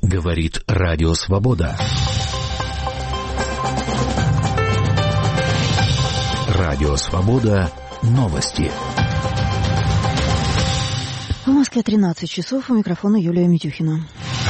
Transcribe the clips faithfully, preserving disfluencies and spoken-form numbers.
Говорит Радио Свобода. Радио Свобода. Новости. В Москве тринадцать часов. У микрофона Юлия Митюхина.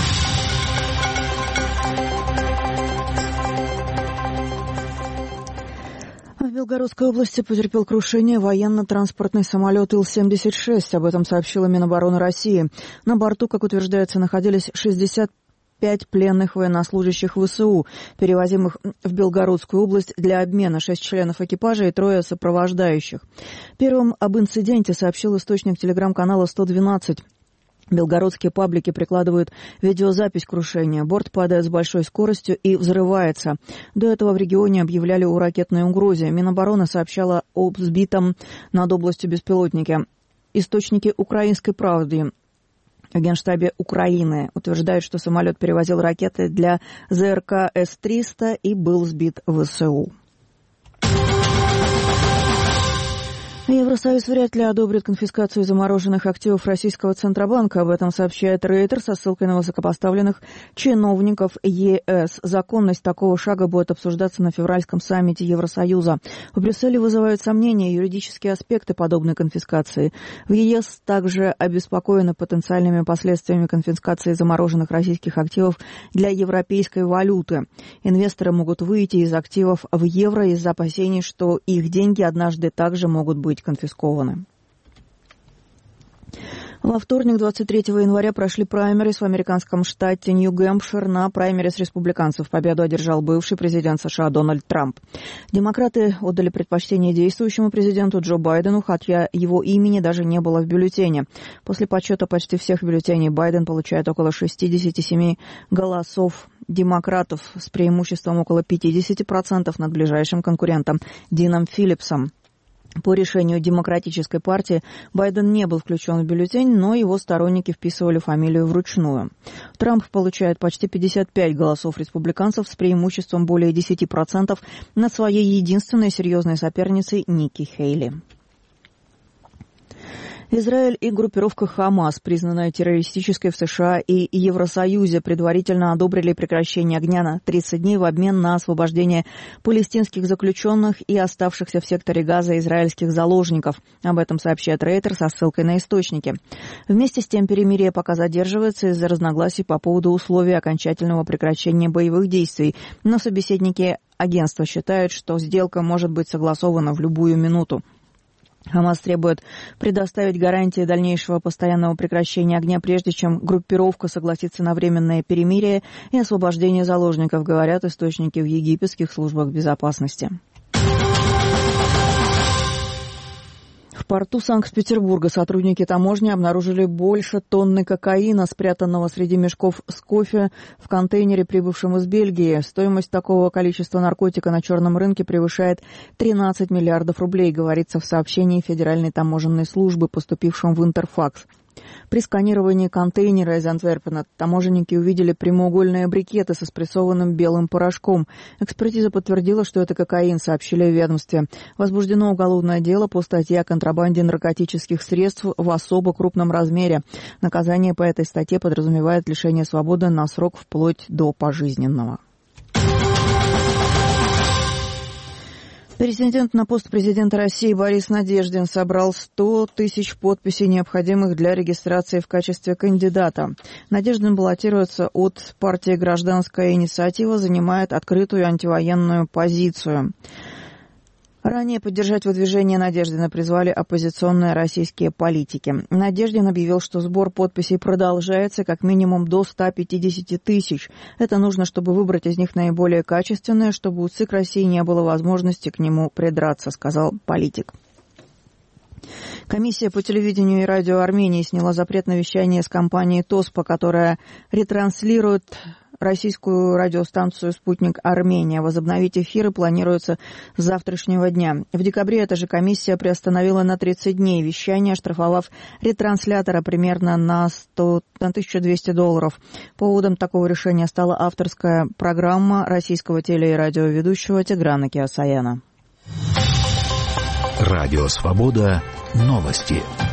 В Белгородской области потерпел крушение военно-транспортный самолет Ил семьдесят шесть. Об этом сообщила Минобороны России. На борту, как утверждается, находились шестьдесят пять пленных военнослужащих ВСУ, перевозимых в Белгородскую область для обмена, шесть членов экипажа и трое сопровождающих. Первым об инциденте сообщил источник телеграм-канала сто двенадцать. Белгородские паблики прикладывают видеозапись крушения. Борт падает с большой скоростью и взрывается. До этого в регионе объявляли о ракетной угрозе. Минобороны сообщала об сбитом над областью беспилотнике. Источники «Украинской правды» в Генштабе Украины утверждают, что самолет перевозил ракеты для ЗРК С триста и был сбит ВСУ. Евросоюз вряд ли одобрит конфискацию замороженных активов российского Центробанка. Об этом сообщает Рейтер со ссылкой на высокопоставленных чиновников ЕС. Законность такого шага будет обсуждаться на февральском саммите Евросоюза. В Брюсселе вызывают сомнения юридические аспекты подобной конфискации. В ЕС также обеспокоены потенциальными последствиями конфискации замороженных российских активов для европейской валюты. Инвесторы могут выйти из активов в евро из-за опасений, что их деньги однажды также могут быть конфискованы. Во вторник, двадцать третьего января, прошли праймерис в американском штате Нью-Гэмпшир. На праймерис республиканцев победу одержал бывший президент США Дональд Трамп. Демократы отдали предпочтение действующему президенту Джо Байдену, хотя его имени даже не было в бюллетене. После подсчета почти всех бюллетеней Байден получает около шестьдесят семь голосов демократов с преимуществом около пятьдесят процентов над ближайшим конкурентом Дином Филлипсом. По решению Демократической партии Байден не был включен в бюллетень, но его сторонники вписывали фамилию вручную. Трамп получает почти пятьдесят пять голосов республиканцев с преимуществом более десять процентов над своей единственной серьезной соперницей Никки Хейли. Израиль и группировка Хамас, признанная террористической в США и Евросоюзе, предварительно одобрили прекращение огня на тридцать дней в обмен на освобождение палестинских заключенных и оставшихся в секторе Газа израильских заложников. Об этом сообщает Рейтер со ссылкой на источники. Вместе с тем перемирие пока задерживается из-за разногласий по поводу условий окончательного прекращения боевых действий, но собеседники агентства считают, что сделка может быть согласована в любую минуту. Хамас требует предоставить гарантии дальнейшего постоянного прекращения огня, прежде чем группировка согласится на временное перемирие и освобождение заложников, говорят источники в египетских службах безопасности. В порту Санкт-Петербурга сотрудники таможни обнаружили больше тонны кокаина, спрятанного среди мешков с кофе в контейнере, прибывшем из Бельгии. Стоимость такого количества наркотика на черном рынке превышает тринадцать миллиардов рублей, говорится в сообщении Федеральной таможенной службы, поступившем в Интерфакс. При сканировании контейнера из Антверпена таможенники увидели прямоугольные брикеты со спрессованным белым порошком. Экспертиза подтвердила, что это кокаин, сообщили в ведомстве. Возбуждено уголовное дело по статье о контрабанде наркотических средств в особо крупном размере. Наказание по этой статье подразумевает лишение свободы на срок вплоть до пожизненного. Претендент на пост президента России Борис Надеждин собрал сто тысяч подписей, необходимых для регистрации в качестве кандидата. Надеждин баллотируется от партии «Гражданская инициатива», занимает открытую антивоенную позицию. Ранее поддержать выдвижение Надеждина призвали оппозиционные российские политики. Надеждин объявил, что сбор подписей продолжается как минимум до ста пятидесяти тысяч. Это нужно, чтобы выбрать из них наиболее качественное, чтобы у ЦИК России не было возможности к нему придраться, сказал политик. Комиссия по телевидению и радио Армении сняла запрет на вещание с компании ТОСПа, которая ретранслирует российскую радиостанцию «Спутник Армения». Возобновить эфиры планируется с завтрашнего дня. В декабре эта же комиссия приостановила на тридцать дней вещание, оштрафовав ретранслятора примерно на, сто, на тысячу двести долларов. Поводом такого решения стала авторская программа российского теле- и радиоведущего Тиграна Кеосаяна. Радио Свобода. Новости.